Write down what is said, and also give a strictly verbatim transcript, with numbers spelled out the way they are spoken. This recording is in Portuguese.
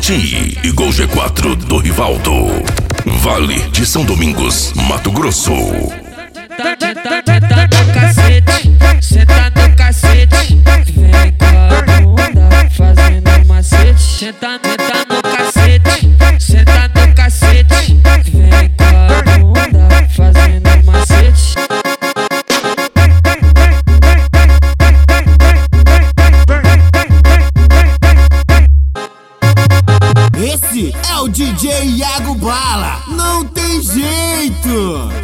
Buriti e Gol G quatro do Rivaldo. Vale de São Domingos, Mato Grosso. Senta no cacete, senta no cacete, vem com a bunda fazendo macete. Senta, senta no cacete, senta no cacete, vem com a bunda fazendo macete. Esse é o D J Iago Bala, não tem jeito!